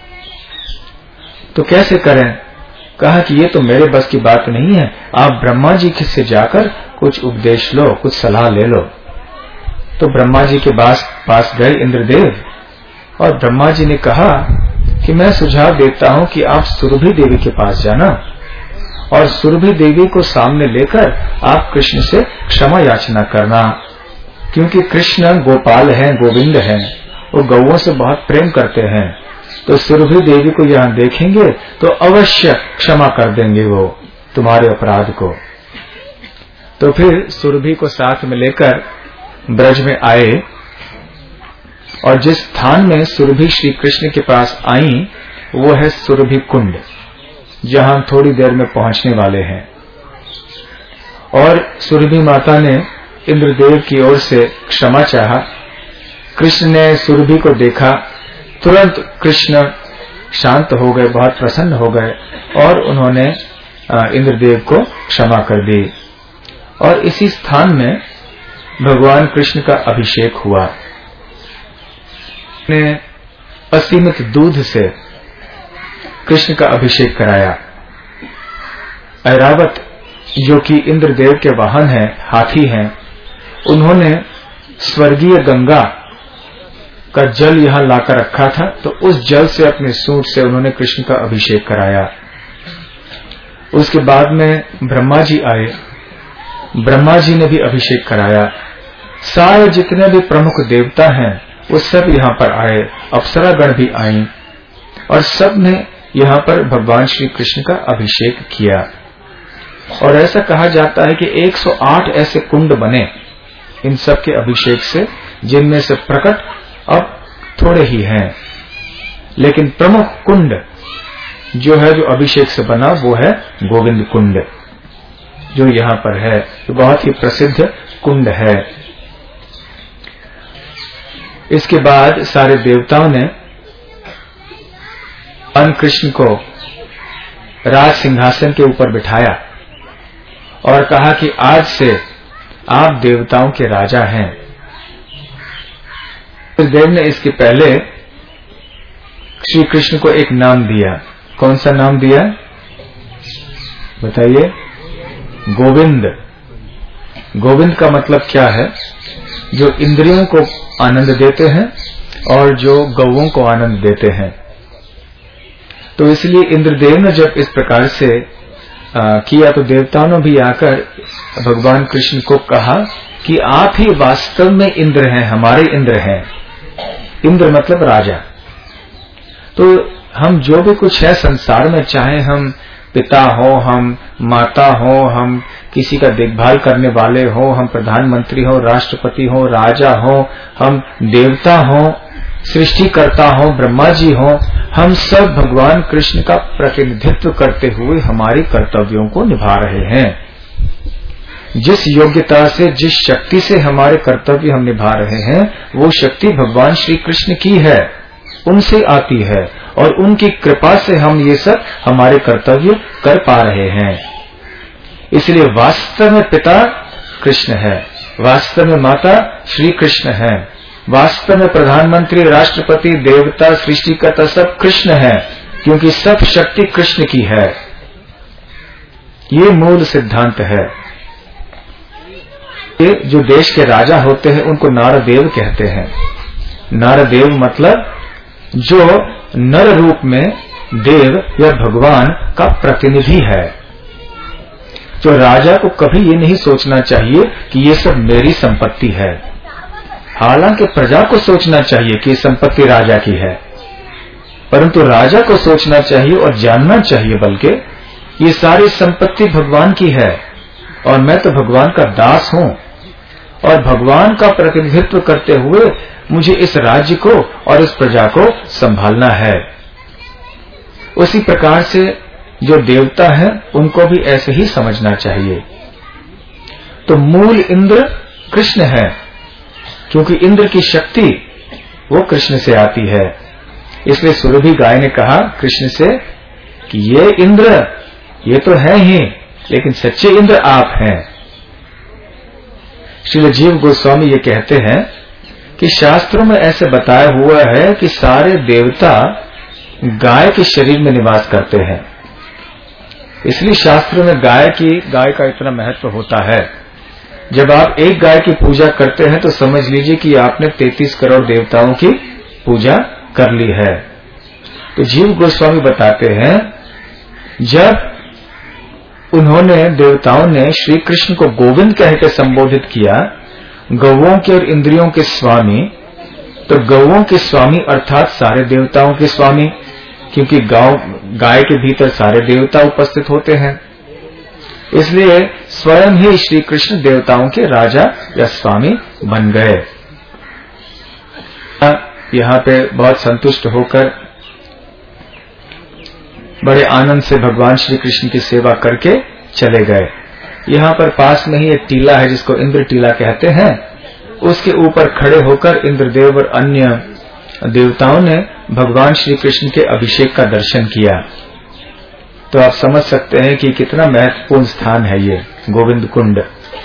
तो कैसे करें? कहा कि ये तो मेरे बस की बात नहीं है, आप ब्रह्मा जी से जाकर कुछ उपदेश लो, कुछ सलाह ले लो। तो ब्रह्मा जी के पास पास गए इंद्रदेव, और ब्रह्मा जी ने कहा कि मैं सुझाव देता हूं कि आप सुरभि देवी के पास जाना और सुरभि देवी को सामने लेकर आप कृष्ण से क्षमा याचना करना, क्योंकि कृष्ण गोपाल हैं, गोविंद हैं, वो गौओं से बहुत प्रेम करते हैं। तो सुरभि देवी को यहाँ देखेंगे तो अवश्य क्षमा कर देंगे वो तुम्हारे अपराध को। तो फिर सुरभि को साथ में लेकर ब्रज में आए और जिस स्थान में सुरभि श्री कृष्ण के पास आई वो है सुरभि कुंड, जहां हम थोड़ी देर में पहुंचने वाले हैं। और सुरभि माता ने इंद्रदेव की ओर से क्षमा चाहा। कृष्ण ने सुरभि को देखा, तुरंत कृष्ण शांत हो गए, बहुत प्रसन्न हो गए और उन्होंने इंद्रदेव को क्षमा कर दी। और इसी स्थान में भगवान कृष्ण का अभिषेक हुआ। ने असीमित दूध से कृष्ण का अभिषेक कराया। ऐरावत जो कि इंद्रदेव के वाहन हैं, हाथी हैं, उन्होंने स्वर्गीय गंगा का जल यहां लाकर रखा था, तो उस जल से अपने सूंड से उन्होंने कृष्ण का अभिषेक कराया। उसके बाद में ब्रह्मा जी आए, ब्रह्मा जी ने भी अभिषेक कराया। सारे जितने भी प्रमुख देवता हैं वो सब यहाँ पर आए, अप्सरागण भी आई और सब ने यहाँ पर भगवान श्री कृष्ण का अभिषेक किया। और ऐसा कहा जाता है कि एक सौ आठ ऐसे कुंड बने इन सब के अभिषेक से, जिनमें से प्रकट अब थोड़े ही हैं, लेकिन प्रमुख कुंड जो है जो अभिषेक से बना वो है गोविंद कुंड, जो यहाँ पर है, तो बहुत ही प्रसिद्ध कुंड है। इसके बाद सारे देवताओं ने भगवान कृष्ण को राज सिंहासन के ऊपर बिठाया और कहा कि आज से आप देवताओं के राजा हैं। इस देव ने इसके पहले श्री कृष्ण को एक नाम दिया। कौन सा नाम दिया बताइए? गोविंद। गोविंद का मतलब क्या है? जो इंद्रियों को आनंद देते हैं और जो गौओं को आनंद देते हैं। तो इसलिए इंद्रदेव ने जब इस प्रकार से आ, किया तो देवताओं ने भी आकर भगवान कृष्ण को कहा कि आप ही वास्तव में इंद्र हैं, हमारे इंद्र हैं। इंद्र मतलब राजा। तो हम जो भी कुछ है संसार में, चाहे हम पिता हो, हम माता हो, हम किसी का देखभाल करने वाले हो, हम प्रधानमंत्री हो, राष्ट्रपति हो, राजा हो, हम देवता हो, सृष्टिकर्ता हो, ब्रह्मा जी हो, हम सब भगवान कृष्ण का प्रतिनिधित्व करते हुए हमारी कर्तव्यों को निभा रहे हैं। जिस योग्यता से, जिस शक्ति से हमारे कर्तव्य हम निभा रहे हैं, वो शक्ति भगवान श्री कृष्ण की है, उनसे आती है और उनकी कृपा से हम ये सब हमारे कर्तव्य कर पा रहे हैं। इसलिए वास्तव में पिता कृष्ण है, वास्तव में माता श्री कृष्ण है, वास्तव में प्रधानमंत्री, राष्ट्रपति, देवता, सृष्टिकर्ता सब कृष्ण है, क्योंकि सब शक्ति कृष्ण की है। ये मूल सिद्धांत है। ये जो देश के राजा होते हैं उनको नारदेव कहते हैं। नारदेव मतलब जो नर रूप में देव या भगवान का प्रतिनिधि है। जो राजा को कभी ये नहीं सोचना चाहिए कि ये सब मेरी संपत्ति है, हालांकि प्रजा को सोचना चाहिए कि संपत्ति राजा की है, परंतु राजा को सोचना चाहिए और जानना चाहिए बल्कि ये सारी संपत्ति भगवान की है और मैं तो भगवान का दास हूं और भगवान का प्रतिनिधित्व करते हुए मुझे इस राज्य को और इस प्रजा को संभालना है। उसी प्रकार से जो देवता है उनको भी ऐसे ही समझना चाहिए। तो मूल इंद्र कृष्ण है, क्योंकि इंद्र की शक्ति वो कृष्ण से आती है। इसलिए सुरभि गाय ने कहा कृष्ण से कि ये इंद्र ये तो है ही, लेकिन सच्चे इंद्र आप हैं। श्रील जीव गोस्वामी ये कहते हैं कि शास्त्रों में ऐसे बताया हुआ है कि सारे देवता गाय के शरीर में निवास करते हैं। इसलिए शास्त्रों में गाय की गाय का इतना महत्व होता है। जब आप एक गाय की पूजा करते हैं तो समझ लीजिए कि आपने तैंतीस करोड़ देवताओं की पूजा कर ली है। तो जीव गोस्वामी बताते हैं जब उन्होंने देवताओं ने श्री कृष्ण को गोविंद कह के संबोधित किया, गौओं के और इंद्रियों के स्वामी। तो गौओं के स्वामी अर्थात सारे देवताओं के स्वामी, क्योंकि गाय गाय के भीतर सारे देवता उपस्थित होते हैं, इसलिए स्वयं ही श्री कृष्ण देवताओं के राजा या स्वामी बन गए। यहाँ पे बहुत संतुष्ट होकर बड़े आनंद से भगवान श्री कृष्ण की सेवा करके चले गए। यहाँ पर पास में ही एक टीला है जिसको इंद्र टीला कहते हैं, उसके ऊपर खड़े होकर इंद्रदेव और अन्य देवताओं ने भगवान श्री कृष्ण के अभिषेक का दर्शन किया। तो आप समझ सकते हैं कि कितना महत्वपूर्ण स्थान है ये गोविंद कुंड।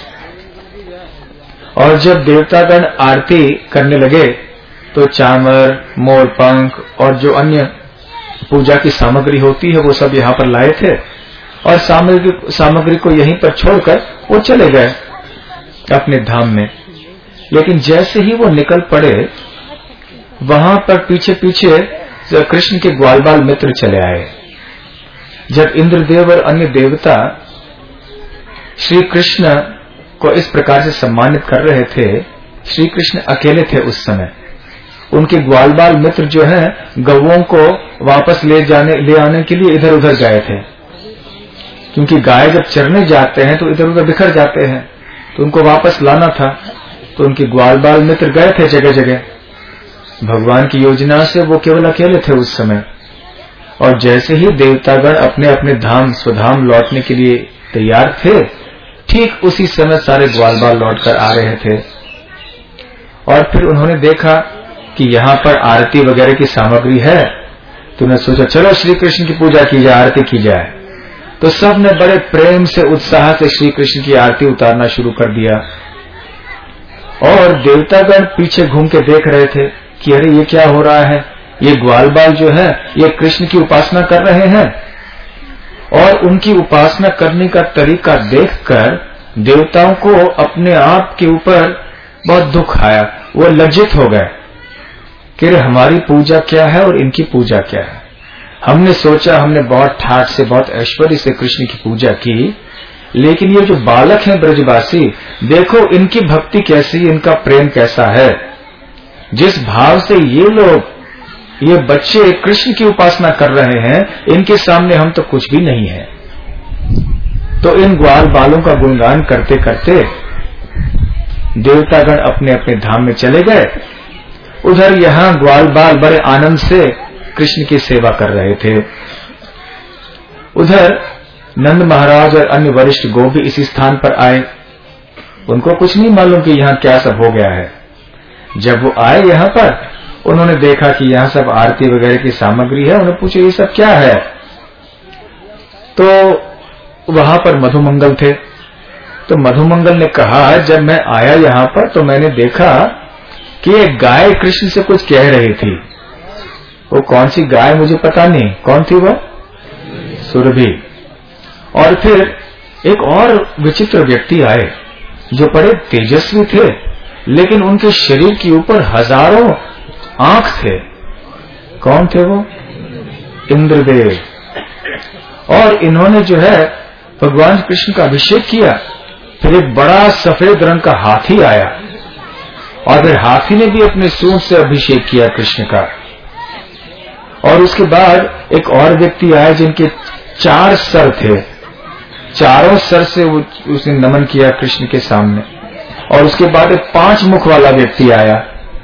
और जब देवतागण आरती करने लगे तो चामर, मोर पंख और जो अन्य पूजा की सामग्री होती है वो सब यहाँ पर लाए थे और सामग्री सामग्री को यहीं पर छोड़कर वो चले गए अपने धाम में। लेकिन जैसे ही वो निकल पड़े, वहां पर पीछे पीछे कृष्ण के ग्वाल बाल मित्र चले आए। जब इंद्रदेव और अन्य देवता श्री कृष्ण को इस प्रकार से सम्मानित कर रहे थे, श्री कृष्ण अकेले थे उस समय। उनके ग्वाल बाल मित्र जो हैं गौओं को वापस ले जाने ले आने के लिए इधर उधर गए थे, क्योंकि गाय जब चरने जाते हैं तो इधर उधर बिखर जाते हैं, तो उनको वापस लाना था। तो उनके ग्वाल बाल मित्र गए थे जगह जगह। भगवान की योजना से वो केवल अकेले थे उस समय। और जैसे ही देवतागण अपने अपने धाम स्वधाम लौटने के लिए तैयार थे, ठीक उसी समय सारे ग्वाल बाल लौट कर आ रहे थे। और फिर उन्होंने देखा कि यहाँ पर आरती वगैरह की सामग्री है, तो उन्होंने सोचा चलो श्री कृष्ण की पूजा की जाए, आरती की जाए। तो सब ने बड़े प्रेम से उत्साह से श्री कृष्ण की आरती उतारना शुरू कर दिया। और देवतागण पीछे घूम के देख रहे थे कि अरे ये क्या हो रहा है, ये ग्वाल बाल जो है ये कृष्ण की उपासना कर रहे हैं। और उनकी उपासना करने का तरीका देखकर देवताओं को अपने आप के ऊपर बहुत दुख आया। वो लज्जित हो गए कि अरे हमारी पूजा क्या है और इनकी पूजा क्या है। हमने सोचा, हमने बहुत ठाठ से बहुत ऐश्वर्य से कृष्ण की पूजा की, लेकिन ये जो बालक हैं ब्रजवासी, देखो इनकी भक्ति कैसी, इनका प्रेम कैसा है। जिस भाव से ये लोग, ये बच्चे कृष्ण की उपासना कर रहे हैं, इनके सामने हम तो कुछ भी नहीं है। तो इन ग्वाल बालों का गुणगान करते करते देवतागण अपने अपने धाम में चले गए। उधर यहाँ ग्वाल बाल बड़े आनंद से कृष्ण की सेवा कर रहे थे। उधर नंद महाराज और अन्य वरिष्ठ गो भी इसी स्थान पर आए। उनको कुछ नहीं मालूम कि यहाँ क्या सब हो गया है। जब वो आए यहाँ पर, उन्होंने देखा कि यहाँ सब आरती वगैरह की सामग्री है। उन्होंने पूछा ये सब क्या है। तो वहां पर मधुमंगल थे। तो मधुमंगल ने कहा जब मैं आया यहाँ पर तो मैंने देखा कि एक गाय कृष्ण से कुछ कह रही थी। वो कौन सी गाय मुझे पता नहीं, कौन थी वो? सुरभि। और फिर एक और विचित्र व्यक्ति आए जो बड़े तेजस्वी थे, लेकिन उनके शरीर के ऊपर हजारों आंख थे। कौन थे वो? इंद्रदेव। और इन्होंने जो है भगवान कृष्ण का अभिषेक किया। फिर एक बड़ा सफेद रंग का हाथी आया और फिर हाथी ने भी अपने सूंड से अभिषेक किया कृष्ण का। और उसके बाद एक और व्यक्ति आया जिनके चार सर थे। चारों सर से उसने नमन किया कृष्ण के सामने। और उसके बाद एक पांच मुख वाला व्यक्ति आया।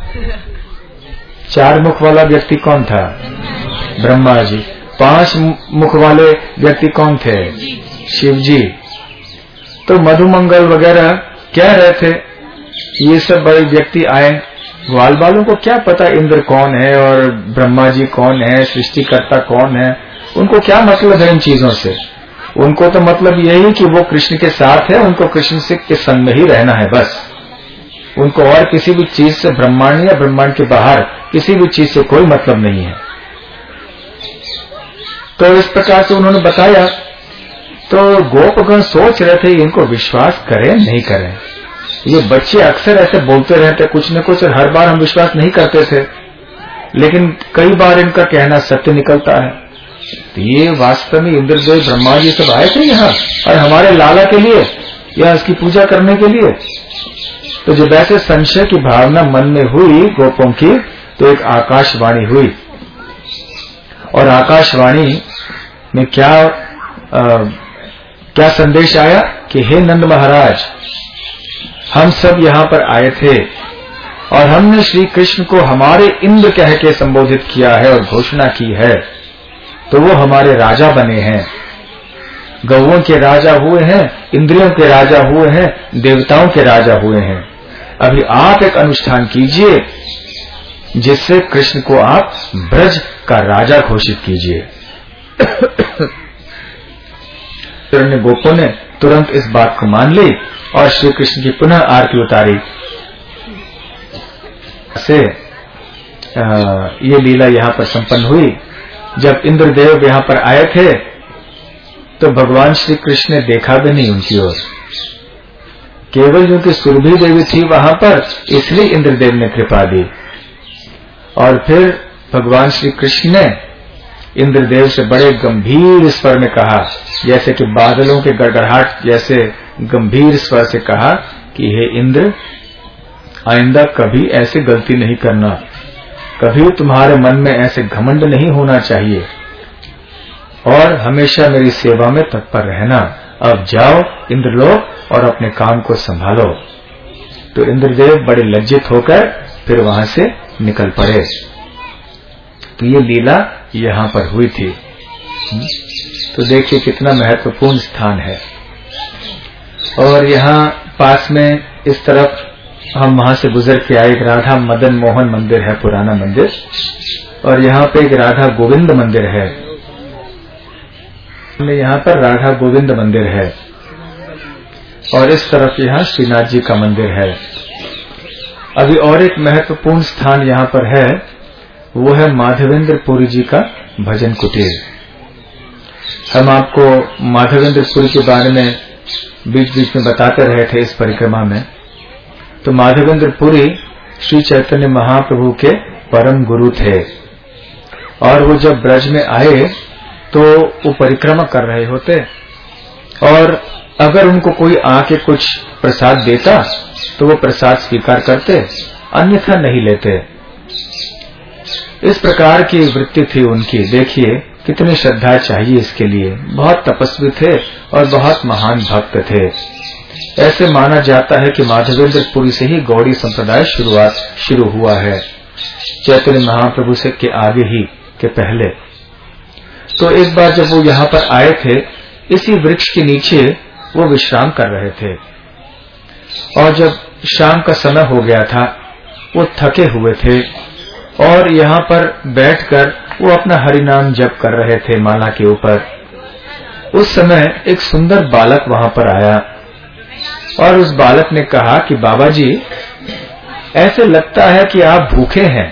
चार मुख वाला व्यक्ति कौन था? ब्रह्मा जी। पांच मुख वाले व्यक्ति कौन थे? शिव जी। तो मधुमंगल वगैरह कह रहे थे ये सब बड़े व्यक्ति आए। ग्वाल बालों को क्या पता इंद्र कौन है और ब्रह्मा जी कौन है, सृष्टिकर्ता कौन है। उनको क्या मतलब है इन चीजों से। उनको तो मतलब यही कि वो कृष्ण के साथ है, उनको कृष्ण से के संग में ही रहना है बस। उनको और किसी भी चीज से, ब्रह्मांड या ब्रह्मांड के बाहर किसी भी चीज से कोई मतलब नहीं है। तो इस प्रकार से उन्होंने बताया। तो गोपगण सोच रहे थे इनको विश्वास करें नहीं करें। ये बच्चे अक्सर ऐसे बोलते रहते कुछ न कुछ, और हर बार हम विश्वास नहीं करते थे, लेकिन कई बार इनका कहना सत्य निकलता है। तो ये वास्तव में इंद्रदेव ब्रह्मा जी सब आए थे यहाँ और हमारे लाला के लिए या उसकी पूजा करने के लिए। तो जब ऐसे संशय की भावना मन में हुई गोपों की, तो एक आकाशवाणी हुई और आकाशवाणी में क्या आ, क्या संदेश आया कि हे नंद महाराज, हम सब यहाँ पर आए थे और हमने श्री कृष्ण को हमारे इंद्र कह के संबोधित किया है और घोषणा की है, तो वो हमारे राजा बने हैं, गौओं के राजा हुए हैं, इंद्रियों के राजा हुए हैं, देवताओं के राजा हुए हैं। अभी आप एक अनुष्ठान कीजिए जिससे कृष्ण को आप ब्रज का राजा घोषित कीजिए। गोपों ने तुरंत इस बात को मान ली और श्री कृष्ण की पुनः आरती उतारी। से आ, ये लीला यहाँ पर संपन्न हुई। जब इंद्रदेव यहाँ पर आए थे तो भगवान श्री कृष्ण ने देखा भी नहीं उनकी ओर, केवल जो कि सुरभि देवी थी वहां पर, इसलिए इंद्रदेव ने कृपा दी। और फिर भगवान श्री कृष्ण ने इंद्रदेव से बड़े गंभीर स्वर में कहा, जैसे कि बादलों के गड़गड़ाहट जैसे गंभीर स्वर से कहा कि हे इंद्र, आइंदा कभी ऐसी गलती नहीं करना, कभी तुम्हारे मन में ऐसे घमंड नहीं होना चाहिए और हमेशा मेरी सेवा में तत्पर रहना। अब जाओ इंद्रलोक और अपने काम को संभालो। तो इंद्रदेव बड़े लज्जित होकर फिर वहां से निकल पड़े। तो ये लीला यहाँ पर हुई थी। तो देखिए कितना महत्वपूर्ण स्थान है। और यहाँ पास में इस तरफ हम वहां से गुजर के आए, एक राधा मदन मोहन मंदिर है, पुराना मंदिर, और यहाँ पे एक राधा गोविंद मंदिर है। यहाँ पर राधा गोविंद मंदिर है और इस तरफ यहाँ श्रीनाथ जी का मंदिर है। अभी और एक महत्वपूर्ण स्थान यहाँ पर है, वो है माधवेंद्र पुरी जी का भजन कुटीर। हम आपको माधवेंद्र पुरी के बारे में बीच बीच में बताते रहे थे इस परिक्रमा में। तो माधवेंद्र पुरी श्री चैतन्य महाप्रभु के परम गुरु थे और वो जब ब्रज में आए तो वो परिक्रमा कर रहे होते और अगर उनको कोई आके कुछ प्रसाद देता तो वो प्रसाद स्वीकार करते, अन्यथा नहीं लेते। इस प्रकार की वृत्ति थी उनकी। देखिए कितनी श्रद्धा चाहिए इसके लिए। बहुत तपस्वी थे और बहुत महान भक्त थे। ऐसे माना जाता है कि माधवेंद्र पुरी से ही गौड़ी संप्रदाय शुरुआत शुरू हुआ है, चैतन्य महाप्रभु से के आगे ही के पहले। तो एक बार जब वो यहाँ पर आए थे, इसी वृक्ष के नीचे वो विश्राम कर रहे थे और जब शाम का समय हो गया था, वो थके हुए थे और यहाँ पर बैठकर वो अपना हरिनाम जप कर रहे थे माला के ऊपर। उस समय एक सुंदर बालक वहां पर आया और उस बालक ने कहा कि बाबा जी, ऐसे लगता है कि आप भूखे हैं।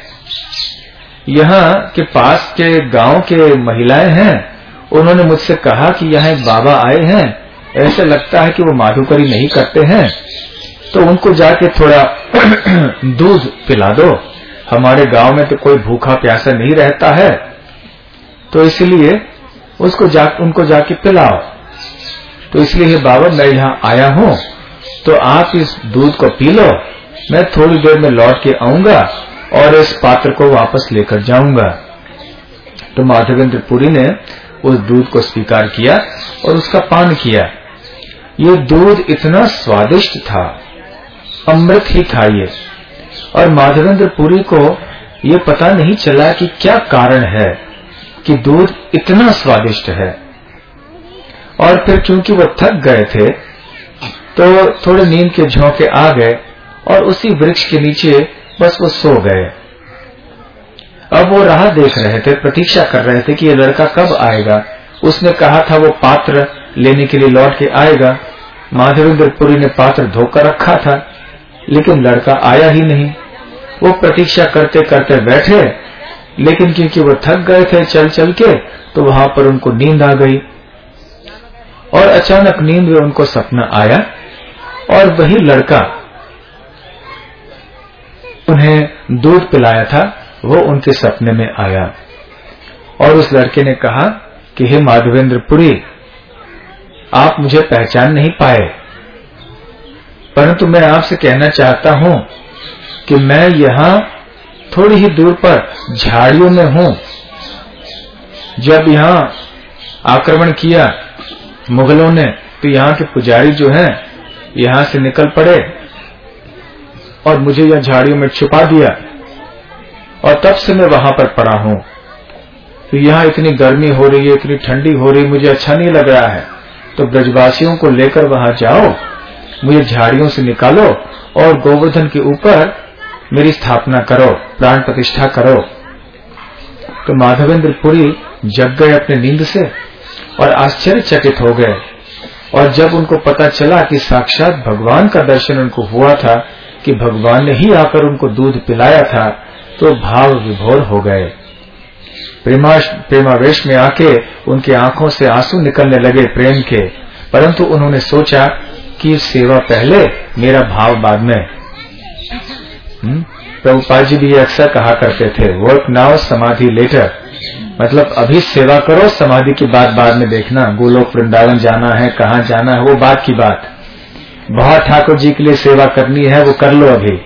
यहाँ के पास के गांव के महिलाएं हैं, उन्होंने मुझसे कहा कि यहाँ एक बाबा आए हैं, ऐसे लगता है कि वो माधुकरी नहीं करते हैं, तो उनको जाके थोड़ा दूध पिला दो। हमारे गांव में तो कोई भूखा प्यासा नहीं रहता है, तो इसलिए उसको जा उनको जाके पिलाओ। तो इसलिए बाबा मैं यहाँ आया हूँ, तो आप इस दूध को पी लो, मैं थोड़ी देर में लौट के आऊंगा और इस पात्र को वापस लेकर जाऊंगा। तो माधवेंद्र पुरी ने उस दूध को स्वीकार किया और उसका पान किया। ये दूध इतना स्वादिष्ट था, अमृत ही था ये। और माधवेंद्र पुरी को ये पता नहीं चला कि क्या कारण है कि दूध इतना स्वादिष्ट है। और फिर क्योंकि वो थक गए थे तो थोड़े नींद के झोंके आ गए और उसी वृक्ष के नीचे बस वो सो गए। अब वो राह देख रहे थे, प्रतीक्षा कर रहे थे कि ये लड़का कब आएगा। उसने कहा था वो पात्र लेने के लिए लौट के आएगा। माधवेंद्र पुरी ने पात्र धोकर रखा था, लेकिन लड़का आया ही नहीं। वो प्रतीक्षा करते करते बैठे, लेकिन क्योंकि वो थक गए थे चल चल के, तो वहां पर उनको नींद आ गई और अचानक नींद में उनको सपना आया और वही लड़का उन्हें दूध पिलाया था वो उनके सपने में आया। और उस लड़के ने कहा कि हे माधवेंद्र पुरी, आप मुझे पहचान नहीं पाए, परंतु मैं आपसे कहना चाहता हूं कि मैं यहाँ थोड़ी ही दूर पर झाड़ियों में हूं। जब यहाँ आक्रमण किया मुगलों ने, तो यहाँ के पुजारी जो हैं यहाँ से निकल पड़े और मुझे यह झाड़ियों में छुपा दिया, और तब से मैं वहां पर पड़ा हूं। तो यहाँ इतनी गर्मी हो रही है, इतनी ठंडी हो रही, मुझे अच्छा नहीं लग रहा है। तो ब्रजवासियों को लेकर वहां जाओ, मुझे झाड़ियों से निकालो और गोवर्धन के ऊपर मेरी स्थापना करो, प्राण प्रतिष्ठा करो। तो माधवेंद्र पुरी जग गए अपने नींद से और आश्चर्यचकित हो गए। और जब उनको पता चला कि साक्षात भगवान का दर्शन उनको हुआ था, कि भगवान ने ही आकर उनको दूध पिलाया था, तो भाव विभोर हो गए। प्रेमावेश में आके उनकी आंखों से आंसू निकलने लगे प्रेम के, परंतु उन्होंने सोचा कि सेवा पहले, मेरा भाव बाद में। प्रभुपाद जी भी अक्सर कहा करते थे, वर्क नाउ समाधि लेटर, मतलब अभी सेवा करो, समाधि की बात बाद में देखना। गोलोक वृंदावन जाना है, कहाँ जाना है, वो बात की बात। बहुत ठाकुर जी के लिए सेवा करनी है, वो कर लो अभी।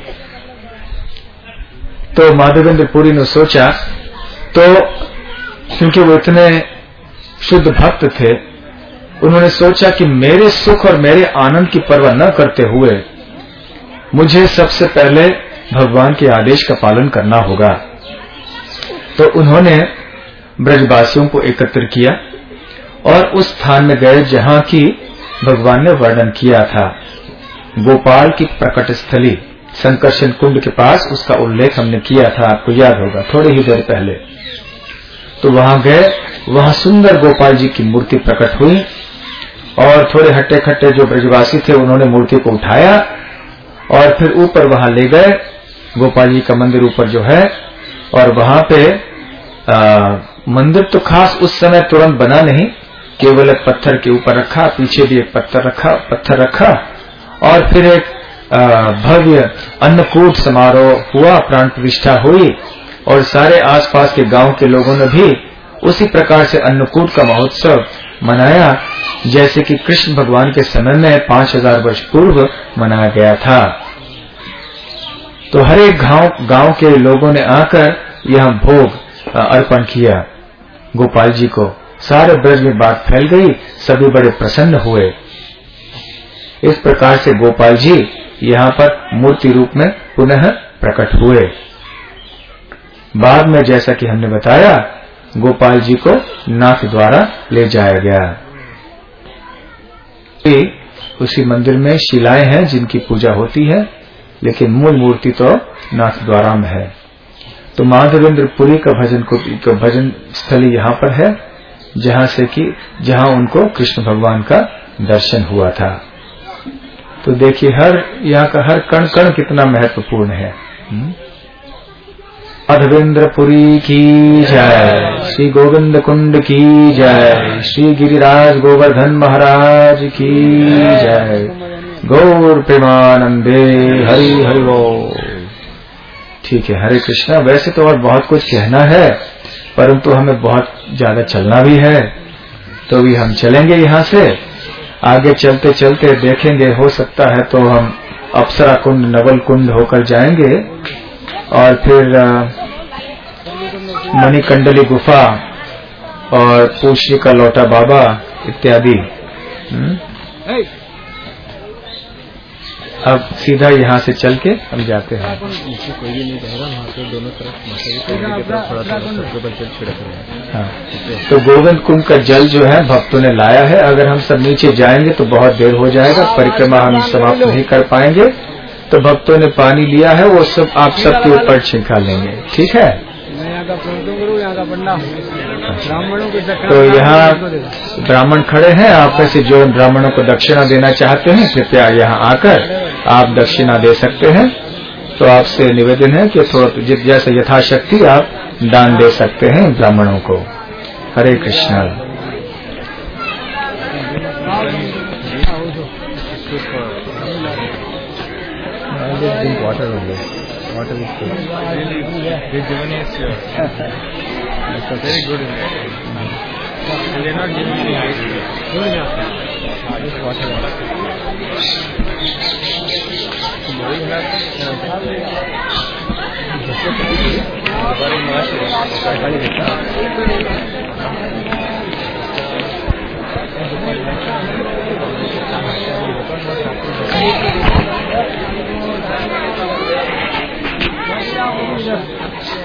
तो माधवेंद्र पुरी ने सोचा, तो क्योंकि वो इतने शुद्ध भक्त थे, उन्होंने सोचा कि मेरे सुख और मेरे आनंद की परवाह न करते हुए मुझे सबसे पहले भगवान के आदेश का पालन करना होगा। तो उन्होंने ब्रजवासियों को एकत्र किया और उस स्थान में गए जहां की भगवान ने वर्णन किया था। गोपाल की प्रकट स्थली संकर्षण कुंड के पास, उसका उल्लेख हमने किया था, आपको याद होगा थोड़ी ही देर पहले। तो वहां गए, वहां सुंदर गोपाल जी की मूर्ति प्रकट हुई और थोड़े हट्टे खट्टे जो ब्रजवासी थे उन्होंने मूर्ति को उठाया और फिर ऊपर वहां ले गए। गोपाल जी का मंदिर ऊपर जो है, और वहां पे आ, मंदिर तो खास उस समय तुरंत बना नहीं, केवल एक पत्थर के ऊपर रखा, पीछे भी एक पत्थर रखा पत्थर रखा और फिर एक भव्य अन्नकूट समारोह हुआ, प्राण प्रतिष्ठा हुई और सारे आसपास के गांव के लोगों ने भी उसी प्रकार से अन्नकूट का महोत्सव मनाया, जैसे कि कृष्ण भगवान के समय में पांच हजार वर्ष पूर्व मनाया गया था। तो हर एक गांव गांव के लोगों ने आकर यहां भोग अर्पण किया गोपाल जी को। सारे ब्रज में बात फैल गई, सभी बड़े प्रसन्न हुए। इस प्रकार से गोपाल जी यहाँ पर मूर्ति रूप में पुनः प्रकट हुए। बाद में जैसा कि हमने बताया, गोपाल जी को नाथ द्वारा ले जाया गया। उसी मंदिर में शिलाएं हैं जिनकी पूजा होती है, लेकिन मूल मूर्ति तो नाथ द्वारा में है। तो माधवेंद्र पुरी का भजन को, को भजन स्थली यहाँ पर है, जहाँ से कि जहाँ उनको कृष्ण भगवान का दर्शन हुआ था। तो देखिए हर यहाँ का हर कण कण कितना महत्वपूर्ण है। माधवेंद्र पुरी की जय, श्री गोविंद कुंड की जय, श्री गिरिराज गोवर्धन महाराज की जय। गौर प्रेमानंदे हरि हरि बोल। ठीक है, हरे कृष्णा। वैसे तो और बहुत कुछ कहना है, परंतु हमें बहुत ज्यादा चलना भी है, तो भी हम चलेंगे यहाँ से। आगे चलते चलते देखेंगे, हो सकता है तो हम अप्सरा कुंड, नवल कुंड होकर जाएंगे और फिर मणिकंडली गुफा और पूछी का लौटा बाबा इत्यादि। अब सीधा यहाँ से चल के हम जाते हैं। कोई भी नहीं रहेगा वहाँ पे, दोनों तरफ थोड़ा थोड़ा जल छिड़क रहे हैं। हाँ, तो गोविंद कुंड का जल जो है भक्तों ने लाया है। अगर हम सब नीचे जाएंगे तो बहुत देर हो जाएगा, परिक्रमा हम समाप्त नहीं कर पाएंगे। तो भक्तों ने पानी लिया है, वो सब आप सबके ऊपर छिड़का लेंगे। ठीक है, तो यहाँ ब्राह्मण खड़े हैं, आप में से जो ब्राह्मणों को दक्षिणा देना चाहते हैं कृपया यहाँ आकर आप दक्षिणा दे सकते हैं। तो आपसे निवेदन है कि थोड़ा जैसे यथाशक्ति आप दान दे सकते हैं ब्राह्मणों को। हरे Krishna. Water is good. Really, this given is uh, very good. Thank you.